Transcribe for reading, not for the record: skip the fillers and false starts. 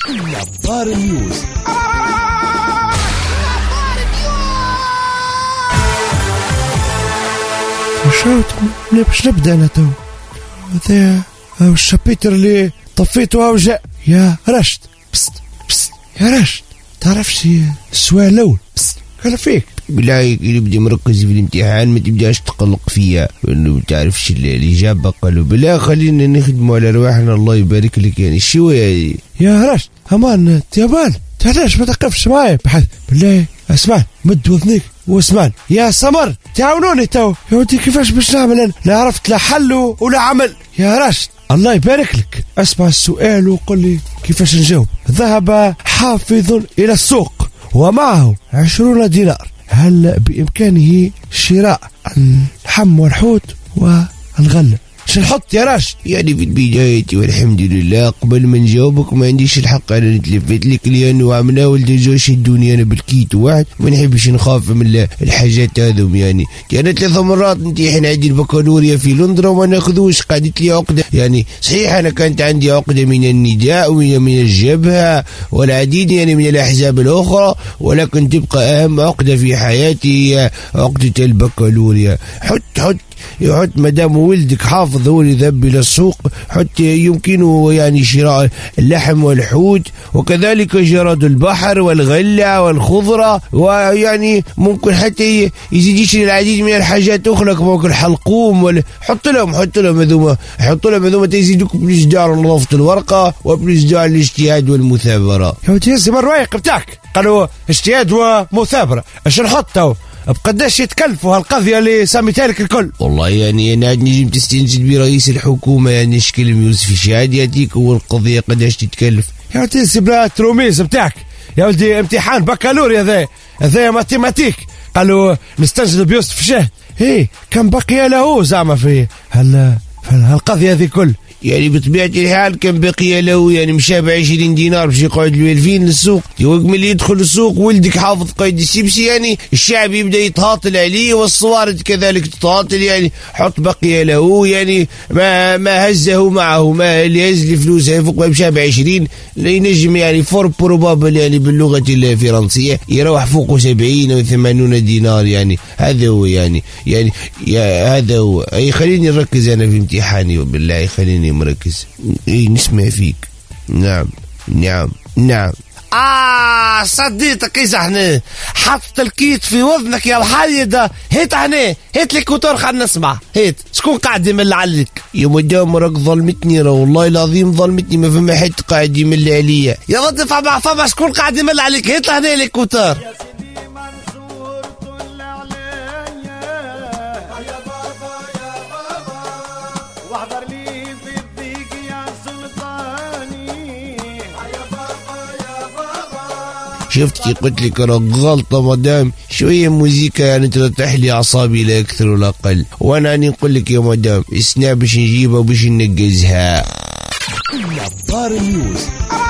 نظار نيوز. باش نبدا انا تو هذا الشابيتر اللي طفيته وجاء يا رشد. بست يا رشد، تعرفش السؤال الاول؟ قال فيك بالله يبدي مركز في الامتحان، ما تبداش تقلق فيا لانه ما تعرفش الاجابه. قالوا بالله خلينا نخدموا على رواحنا، الله يبارك لك. يعني شويه يا رشد امان تيابان، تعلاش ما تقفش معايا بحث بالله؟ اسمع، مد وذنيك واسمعني يا سمر، تعاونوني تو يا ودي. كيفاش باش نعمل؟ لا عرفت لا حل ولا عمل يا رشد. الله يبارك لك، اسمع السؤال وقل لي كيفاش نجاوب. ذهب حافظ الى السوق ومعه 20 دينار، هل بامكانه شراء اللحم والحوت والغله؟ شو نحط يا راشد؟ يعني في البداية والحمد لله، قبل ما نجاوبك ما عنديش الحق انا نتلفت لك، لانه عمنا ولد جوش الدنيا انا بالكيت واحد، ما نحبش نخاف من الحاجات هذوم. يعني انا 3 مرات نمتحن عندي البكالوريا في لندن وما ناخذوش، قعدت لي عقده. يعني صحيح انا كانت عندي عقده من النداء ومن الجبهه والعديد يعني من الاحزاب الاخرى، ولكن تبقى اهم عقده في حياتي هي عقده البكالوريا. حط مدام ولدك حافظ هو اللي ذهب الى السوق، حتى يمكنه يعني شراء اللحم والحوت، وكذلك جراد البحر والغله والخضره، ويعني ممكن حتى يزيد يشتري العديد من الحاجات اخرى كما الحلقوم. حط لهم هذوما تزيدوك بالإصدار نظافه الورقه وبالإصدار الاجتهاد والمثابره. يا ودي هز الروايق بتاعك، قالوا اجتهاد ومثابره، اش نحطوا بقداش يتكلفوا هالقضيه اللي سميتها لك الكل؟ والله يعني انا عاد نجم تستنجد برئيس الحكومه، يعني شكل يوسف الشهاد ياتيك هو القضيه قداش تتكلف. يا ودي سيبنا التروميز بتاعك يا ولدي، امتحان بكالوريا هذا ماتيماتيك، قالوا نستنجد بيوسف الشهاد. كم بقي له زعما في هالقضيه هذه كل؟ يعني بطبيعة الحال كان بقي له يعني مشى ب20 دينار باش يقعد له 2000 للسوق. وقت اللي يدخل السوق ولدك حافظ قيد السبسي، يعني الشعب يبدا يتهاطل عليه والصوارد كذلك تتهاطل. يعني حط بقي له يعني ما هزه معه، ما اللي هز الفلوس يفوق مشى ب20 لا ينجم يعني فور بروبابل يعني باللغة الفرنسية يروح فوق 70 أو 80 دينار. يعني هذا هو يعني هذا هو. أي خليني نركز أنا في امتحاني وبالله خليني مركز. نسمع فيك. نعم صديتك إذا حط الكيت في وذنك يا الحايد. هيت لك كوتور خلنا نسمع. شكون قاعد يمل عليك؟ يا مدام راك ظلمتني، والله العظيم ظلمتني، ما فما حد قاعد يمل عليا. يا ودي فما شكون قاعد يمل عليك؟ هيت لهنا لك كوتور. شفتي قلت لك راك غلطة مدام، شوية موزيكا يعني ترتاح لي أعصابي لا أكثر ولا أقل. وأنا نقول لك يا مدام اسنا باش نجيبها وباش ننقزها. نظار نيوز.